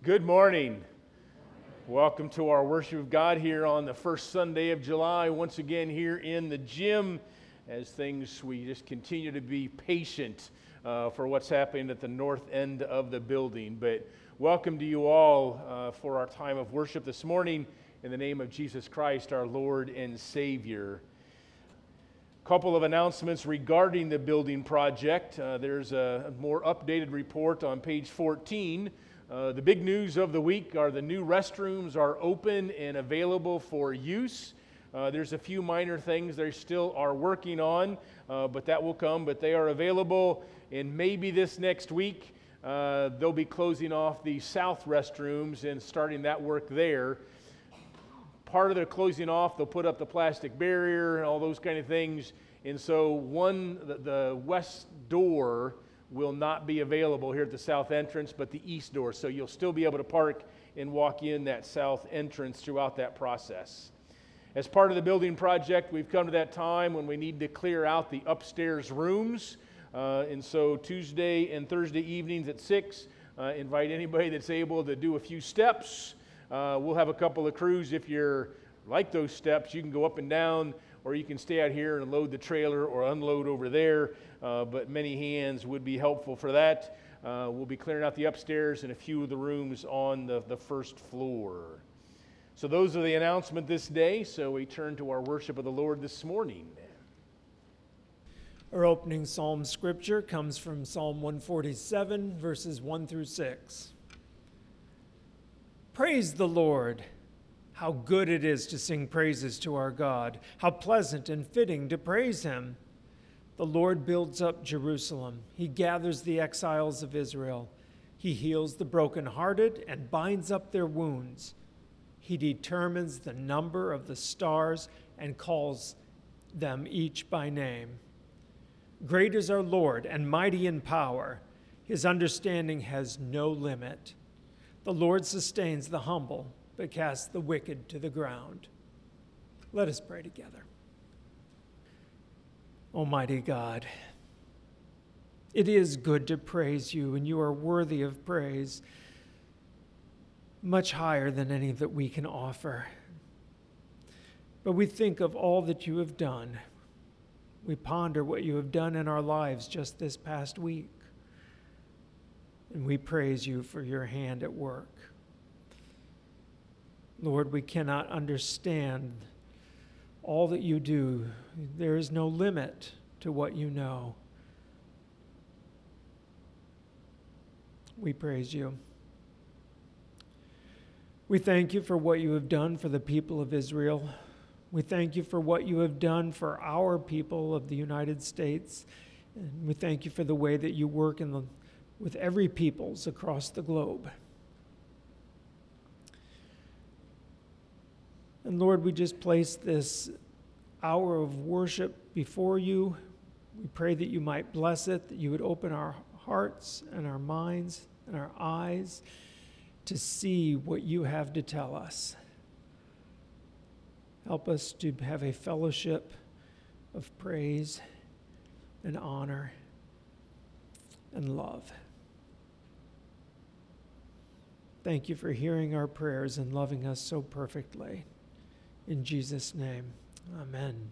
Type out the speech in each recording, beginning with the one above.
Good morning. Welcome to our worship of God here on the first Sunday of July. Once again here in the gym we just continue to be patient for what's happening at the north end of the building. But welcome to you all for our time of worship this morning in the name of Jesus Christ, our Lord and Savior. Couple of announcements regarding the building project. There's a more updated report on page 14. The big news of the week are the new restrooms are open and available for use. There's a few minor things they still are working on, but that will come. But they are available, and maybe this next week they'll be closing off the south restrooms and starting that work there. Part of their closing off, they'll put up the plastic barrier and all those kind of things. And so the west door will not be available here at the south entrance, but the east door. So you'll still be able to park and walk in that south entrance throughout that process. As part of the building project, we've come to that time when we need to clear out the upstairs rooms. And so Tuesday and Thursday evenings at 6, invite anybody that's able to do a few steps. We'll have a couple of crews. If you're like those steps, you can go up and down, or you can stay out here and load the trailer or unload over there. But many hands would be helpful for that. We'll be clearing out the upstairs and a few of the rooms on the first floor. So those are the announcements this day. So we turn to our worship of the Lord this morning. Our opening psalm scripture comes from Psalm 147, verses 1 through 6. Praise the Lord. How good it is to sing praises to our God. How pleasant and fitting to praise him. The Lord builds up Jerusalem. He gathers the exiles of Israel. He heals the brokenhearted and binds up their wounds. He determines the number of the stars and calls them each by name. Great is our Lord and mighty in power. His understanding has no limit. The Lord sustains the humble, but casts the wicked to the ground. Let us pray together. Almighty God, it is good to praise you, and you are worthy of praise, much higher than any that we can offer. But we think of all that you have done. We ponder what you have done in our lives just this past week, and we praise you for your hand at work. Lord, we cannot understand all that you do. There is no limit to what you know. We praise you. We thank you for what you have done for the people of Israel. We thank you for what you have done for our people of the United States. And we thank you for the way that you work with every peoples across the globe. And Lord, we just place this hour of worship before you. We pray that you might bless it, that you would open our hearts and our minds and our eyes to see what you have to tell us. Help us to have a fellowship of praise and honor and love. Thank you for hearing our prayers and loving us so perfectly. In Jesus' name, amen.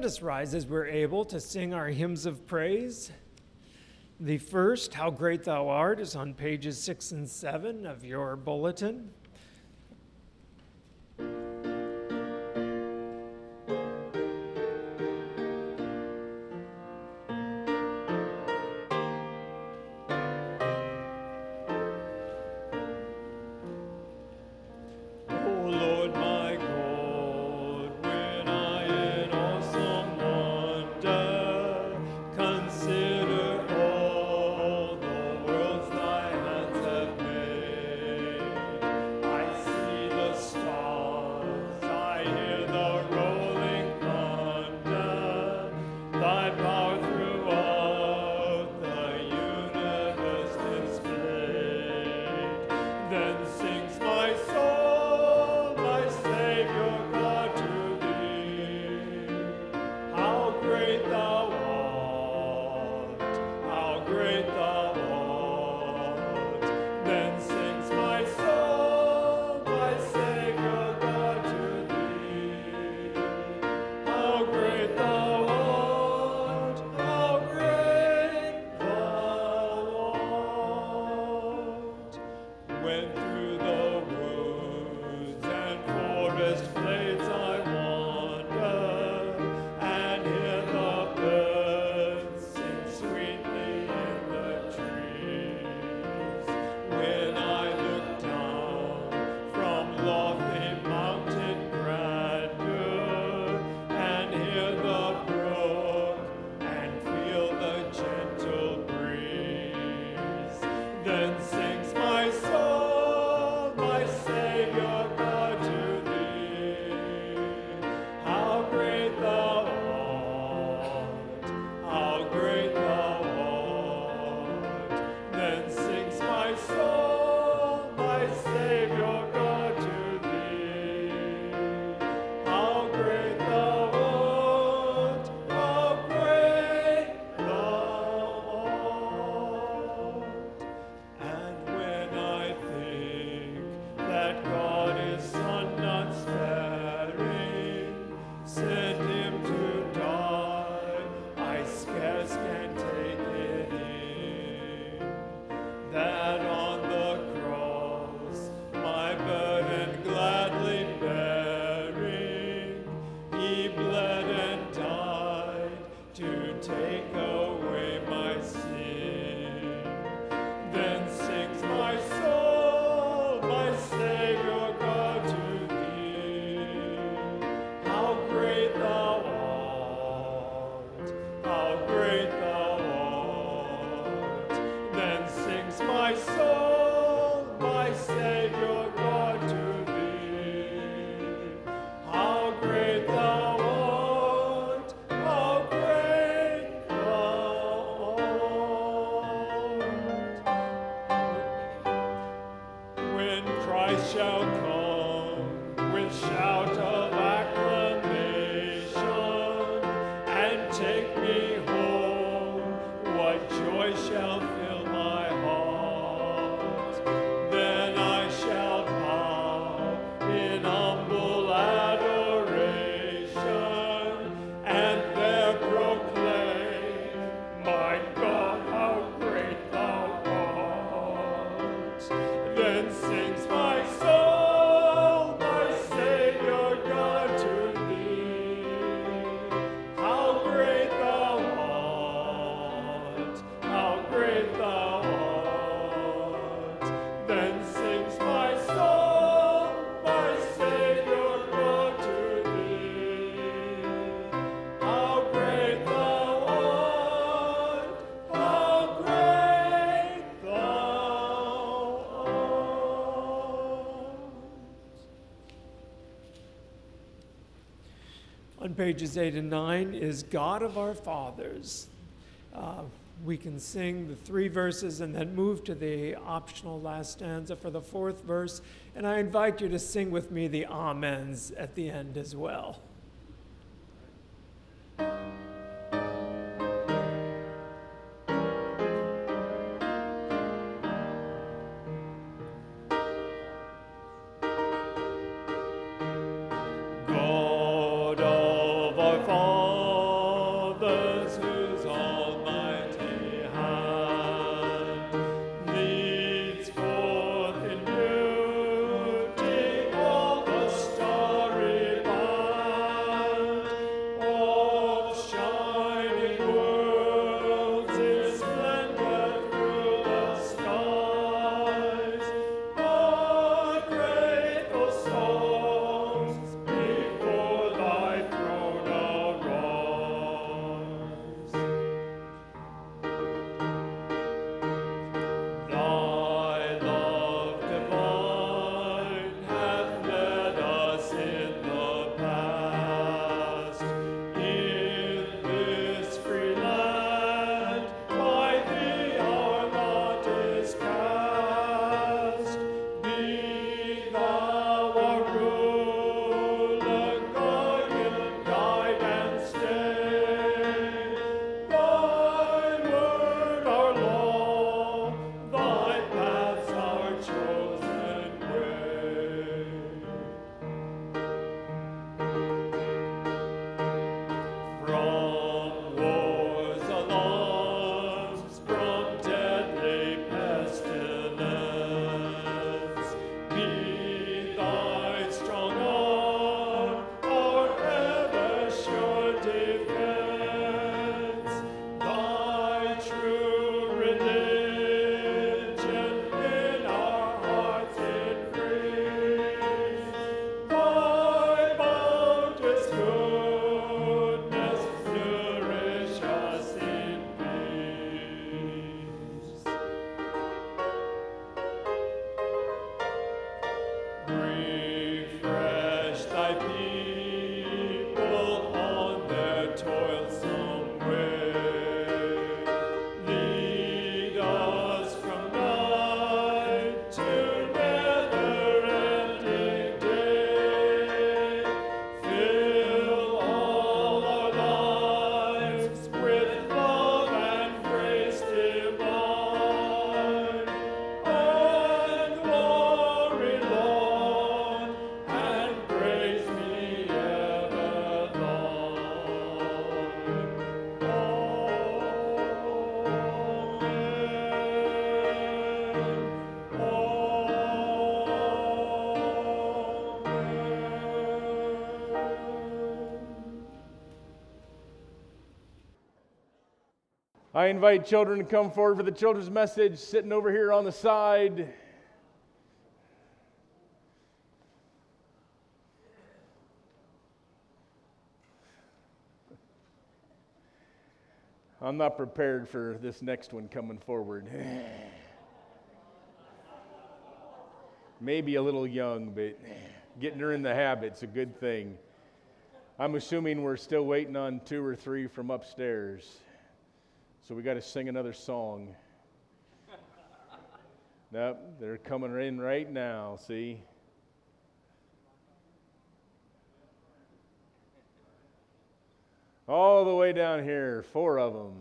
Let us rise as we're able to sing our hymns of praise. The first, How Great Thou Art, is on pages 6 and 7 of your bulletin. On pages 8 and 9 is God of Our Fathers. We can sing the 3 verses and then move to the optional last stanza for the 4th verse. And I invite you to sing with me the amens at the end as well. God of our Fathers, fathers whose almighty hand leads forth in beauty all the starry band of shining worlds is splendid through the skies. But grateful songs before thy throne arise. Thy love divine hath led us in the past. In this free land, by thee our lot is cast. Be thou our ruler, guide and stay. Thy word our law, thy paths our chosen way. From war's alarms, from deadly pestilence, be thy strong arm our ever sure defense. Thy true religion in our hearts increase. Thy boundless goodness nourish us in peace. Refresh thy people on their toilsome way. Lead us from night to never-ending day. Fill all our lives with love and grace divine, and glory, Lord, and praise be ever thine. I invite children to come forward for the children's message, sitting over here on the side. I'm not prepared for this next one coming forward. Maybe a little young, but getting her in the habit's a good thing. I'm assuming we're still waiting on 2 or 3 from upstairs. So we got to sing another song. Nope, they're coming in right now, see? All the way down here, 4 of them.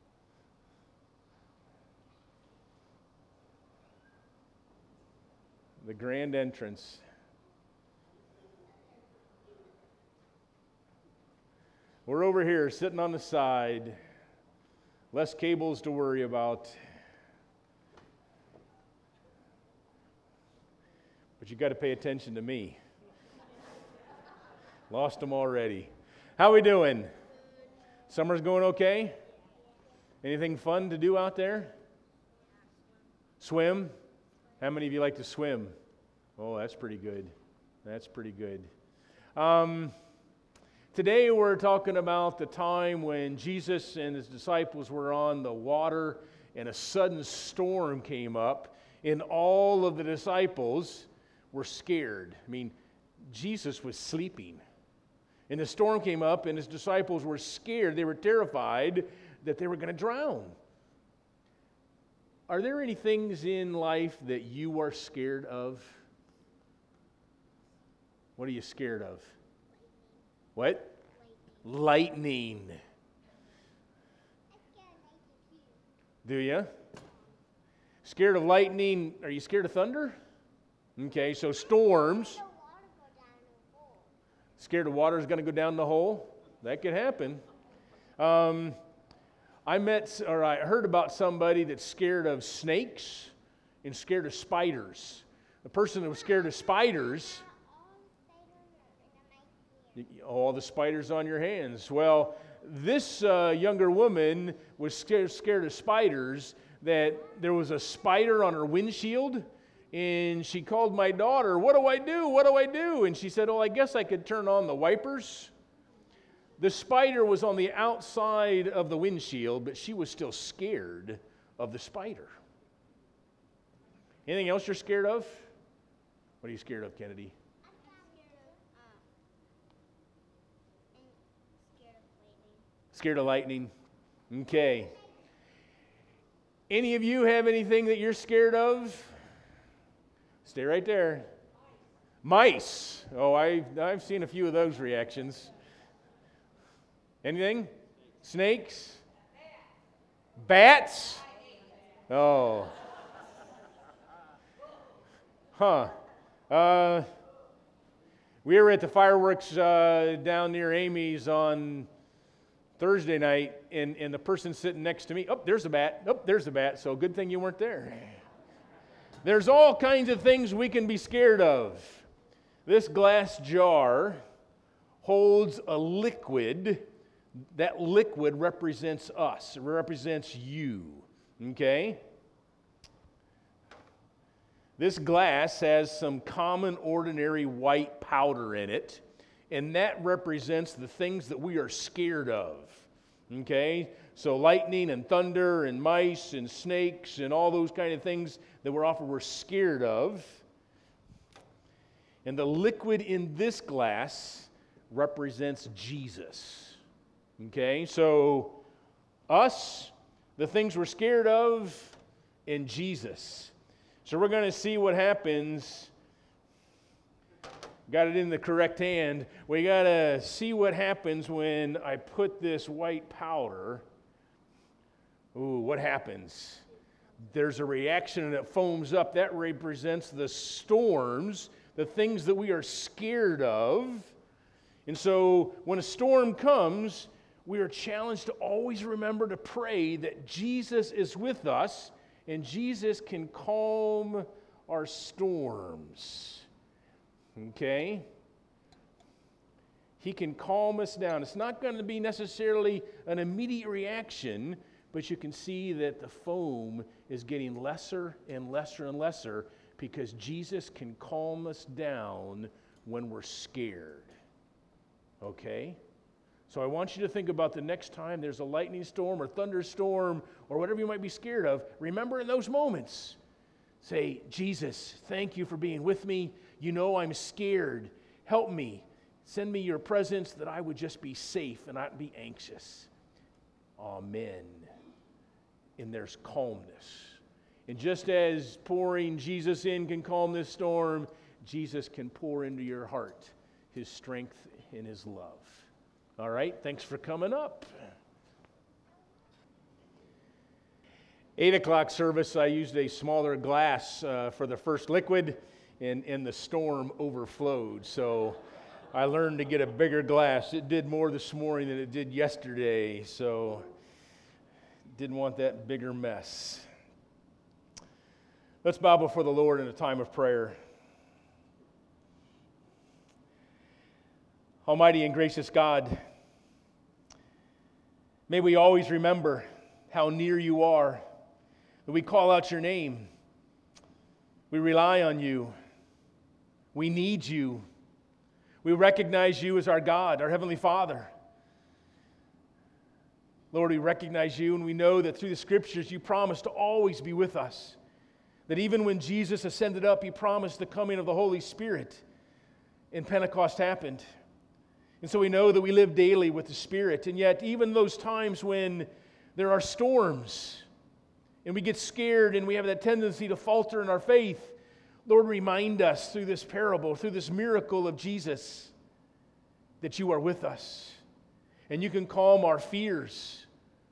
The grand entrance. We're over here sitting on the side. Less cables to worry about. But you got to pay attention to me. Lost them already. How we doing? Summer's going okay? Anything fun to do out there? Swim? How many of you like to swim? Oh, that's pretty good. That's pretty good. Today we're talking about the time when Jesus and his disciples were on the water and a sudden storm came up and all of the disciples were scared. I mean, Jesus was sleeping. And the storm came up and his disciples were scared. They were terrified that they were going to drown. Are there any things in life that you are scared of? What are you scared of? What? Lightning. Do you? Scared of lightning? Are you scared of thunder? Okay, so storms. Scared the water's going to go down the hole? That could happen. I heard about somebody that's scared of snakes and scared of spiders. The person that was scared of spiders, all the spiders on your hands. Well, this younger woman was scared of spiders, that there was a spider on her windshield, and she called my daughter, "What do I do? What do I do?" And she said, "Oh, I guess I could turn on the wipers." The spider was on the outside of the windshield, but she was still scared of the spider. Anything else you're scared of? What are you scared of, Kennedy? Scared of lightning. Okay. Any of you have anything that you're scared of? Stay right there. Mice. Oh, I've seen a few of those reactions. Anything? Snakes? Bats? Oh. Huh. We were at the fireworks down near Amy's on Thursday night, and the person sitting next to me, oh, there's a bat. Oh, there's a bat. So good thing you weren't there. There's all kinds of things we can be scared of. This glass jar holds a liquid. That liquid represents us. It represents you. Okay? This glass has some common, ordinary white powder in it, and that represents the things that we are scared of. Okay? So lightning and thunder and mice and snakes and all those kind of things that we're scared of. And the liquid in this glass represents Jesus. Okay? So us, the things we're scared of, and Jesus. So we're going to see what happens. Got it in the correct hand. We got to see what happens when I put this white powder. Ooh, what happens? There's a reaction and it foams up. That represents the storms, the things that we are scared of. And so when a storm comes, we are challenged to always remember to pray that Jesus is with us and Jesus can calm our storms. Okay? He can calm us down. It's not going to be necessarily an immediate reaction, but you can see that the foam is getting lesser and lesser and lesser because Jesus can calm us down when we're scared. Okay? So I want you to think about the next time there's a lightning storm or thunderstorm or whatever you might be scared of. Remember in those moments, say, "Jesus, thank you for being with me. You know I'm scared. Help me. Send me your presence that I would just be safe and not be anxious." Amen. And there's calmness. And just as pouring Jesus in can calm this storm, Jesus can pour into your heart His strength and His love. All right, thanks for coming up. 8 o'clock service, I used a smaller glass for the first liquid, and the storm overflowed. So I learned to get a bigger glass. It did more this morning than it did yesterday, so didn't want that bigger mess. Let's bow before the Lord in a time of prayer. Almighty and gracious God, may we always remember how near you are, that we call out your name. We rely on you. We need you. We recognize you as our God, our Heavenly Father. Lord, we recognize you, and we know that through the Scriptures you promised to always be with us. That even when Jesus ascended up, he promised the coming of the Holy Spirit, and Pentecost happened. And so we know that we live daily with the Spirit, and yet even those times when there are storms, and we get scared, and we have that tendency to falter in our faith, Lord, remind us through this parable, through this miracle of Jesus, that you are with us, and you can calm our fears.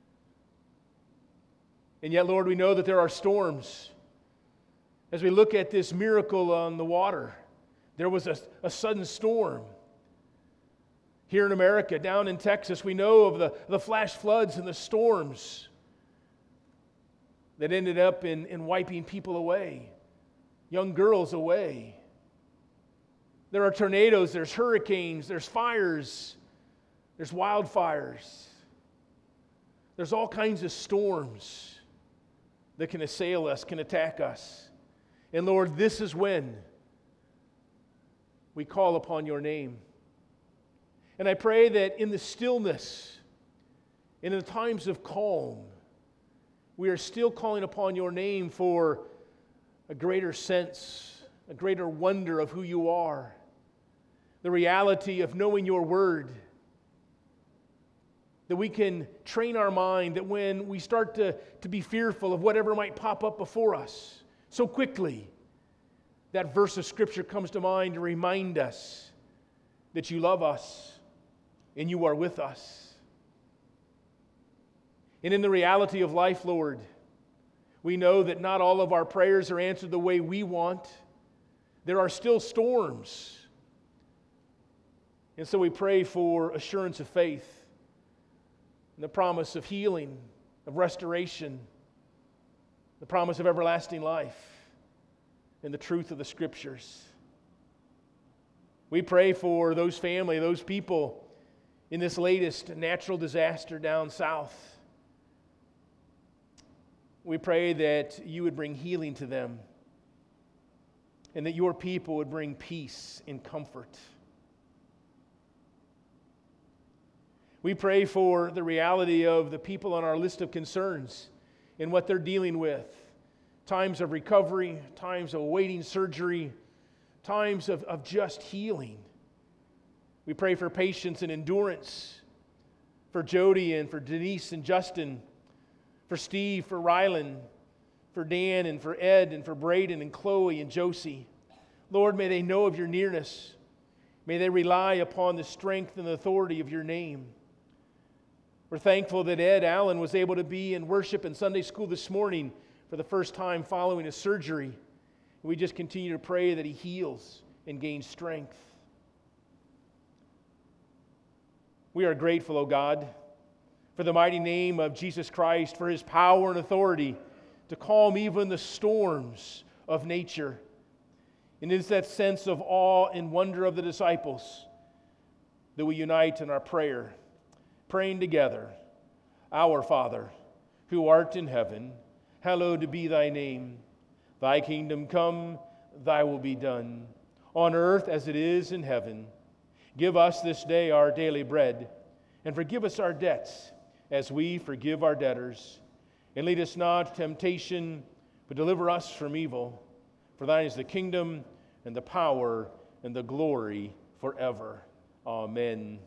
And yet, Lord, we know that there are storms. As we look at this miracle on the water, there was a sudden storm. Here in America, down in Texas, we know of the flash floods and the storms that ended up in wiping people away, young girls away. There are tornadoes, there's hurricanes, there's fires, there's wildfires. There's all kinds of storms that can assail us, can attack us. And Lord, this is when we call upon your name. And I pray that in the stillness, and in the times of calm, we are still calling upon your name for a greater sense, a greater wonder of who you are, the reality of knowing your word, that we can train our mind, that when we start to be fearful of whatever might pop up before us so quickly, that verse of Scripture comes to mind to remind us that you love us and you are with us. And in the reality of life, Lord, we know that not all of our prayers are answered the way we want. There are still storms. And so we pray for assurance of faith, and the promise of healing, of restoration, the promise of everlasting life, and the truth of the Scriptures. We pray for those family, those people in this latest natural disaster down south. We pray that you would bring healing to them, and that your people would bring peace and comfort. We pray for the reality of the people on our list of concerns and what they're dealing with. Times of recovery, times of awaiting surgery, times of just healing. We pray for patience and endurance for Jody and for Denise and Justin, for Steve, for Rylan, for Dan and for Ed and for Braden and Chloe and Josie. Lord, may they know of your nearness. May they rely upon the strength and the authority of your name. We're thankful that Ed Allen was able to be in worship and Sunday school this morning for the first time following his surgery. We just continue to pray that he heals and gains strength. We are grateful, O God, for the mighty name of Jesus Christ, for his power and authority to calm even the storms of nature. And it's that sense of awe and wonder of the disciples that we unite in our prayer, praying together. Our Father, who art in heaven, hallowed be thy name. Thy kingdom come, thy will be done, on earth as it is in heaven. Give us this day our daily bread, and forgive us our debts, as we forgive our debtors. And lead us not to temptation, but deliver us from evil. For thine is the kingdom, and the power, and the glory forever. Amen.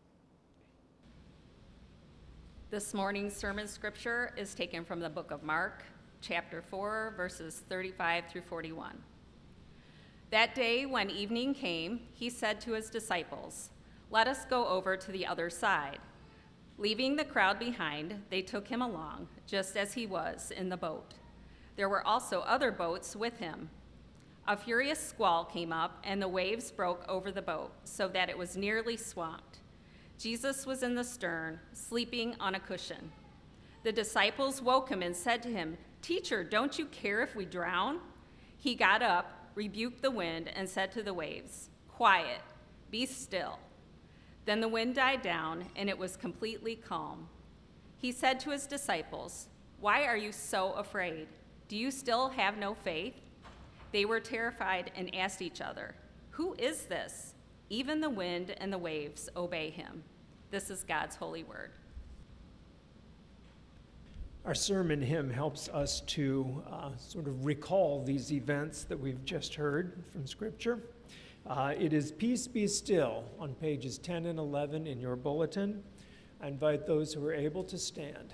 This morning's sermon scripture is taken from the book of Mark, chapter 4, verses 35 through 41. That day, when evening came, he said to his disciples, "Let us go over to the other side." Leaving the crowd behind, they took him along, just as he was in the boat. There were also other boats with him. A furious squall came up, and the waves broke over the boat, so that it was nearly swamped. Jesus was in the stern, sleeping on a cushion. The disciples woke him and said to him, "Teacher, don't you care if we drown?" He got up, rebuked the wind, and said to the waves, "Quiet, be still." Then the wind died down, and it was completely calm. He said to his disciples, "Why are you so afraid? Do you still have no faith?" They were terrified and asked each other, "Who is this? Even the wind and the waves obey him." This is God's holy word. Our sermon hymn helps us to sort of recall these events that we've just heard from Scripture. It is "Peace Be Still" on pages 10 and 11 in your bulletin. I invite those who are able to stand.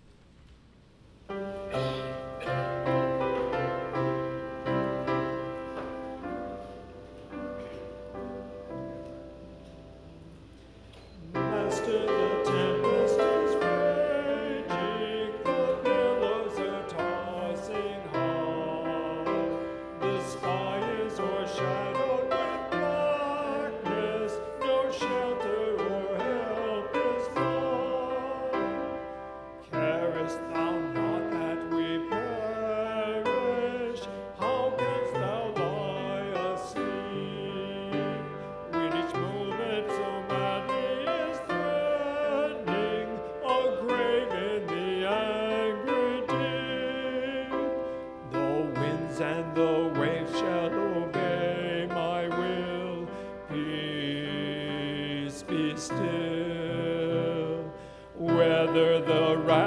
Master, the tempest is raging, the billows are tossing high. The sky is o'ershadowed with blackness, no shelter or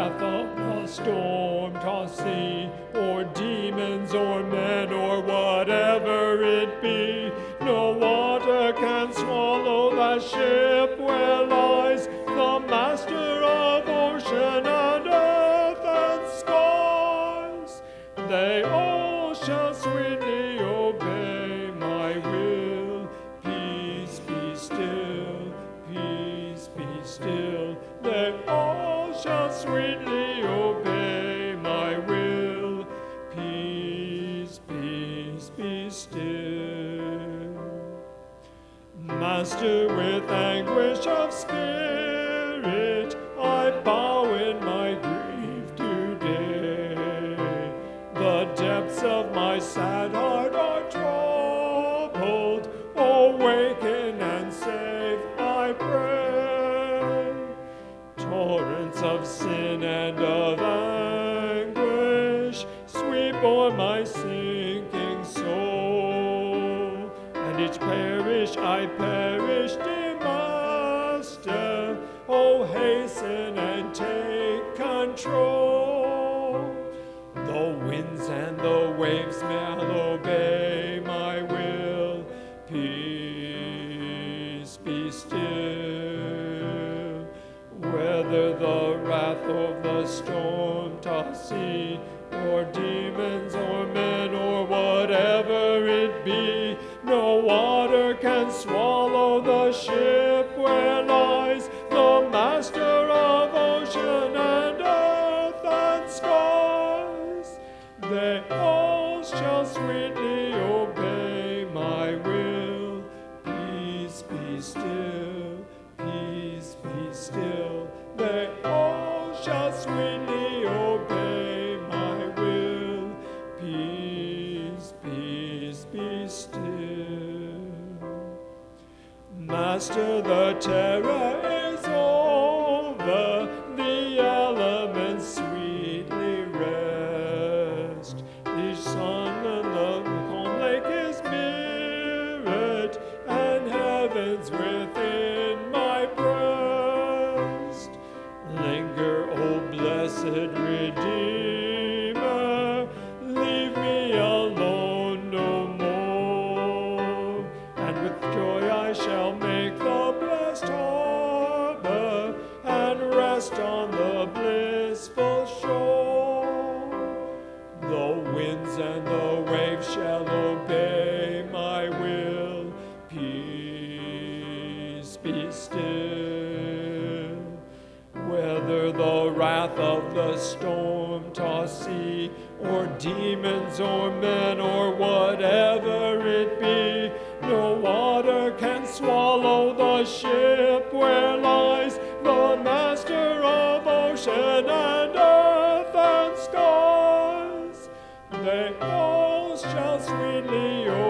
wrath of the storm-tossed sea, or demons or men or whatever it be, no water can swallow the ship where lies the master of ocean and earth and skies. They all shall sweetly obey my will. Peace be still, peace be still. They all shall sweetly obey my will. Peace, peace be still. Master, with anguish of spirit, I bow in my grief today. The depths of my sad heart are troubled. Awaken and save, I pray. Torrents of sin and of anguish sweep o'er my sinking soul. And each parish I perish, dear Master. Oh, hasten and take control. The winds and the waves may obey my will. Peace be still. Whether the wrath of the storm-tossed sea, or demons or men or whatever it be, no water can swallow the ship where lies the master of ocean and earth and skies. They all shall sweetly obey my will. Peace be still, peace be still. They all shall sweetly obey my will. Peace, peace be still. Master, the terror is over, the elements sweetly rest. The sun and the calm lake is mirrored, and heaven's within my breast. Linger, O blessed Redeemer, leave me alone no more, and with joy I shall make the blessed harbor and rest on the blissful shore. The winds and the waves shall obey my will. Peace be still. Whether the wrath of the storm-tossed sea, or demons or men or whatever it be, no water can swallow the ship where lies the master of ocean and earth and skies. They all shall sweetly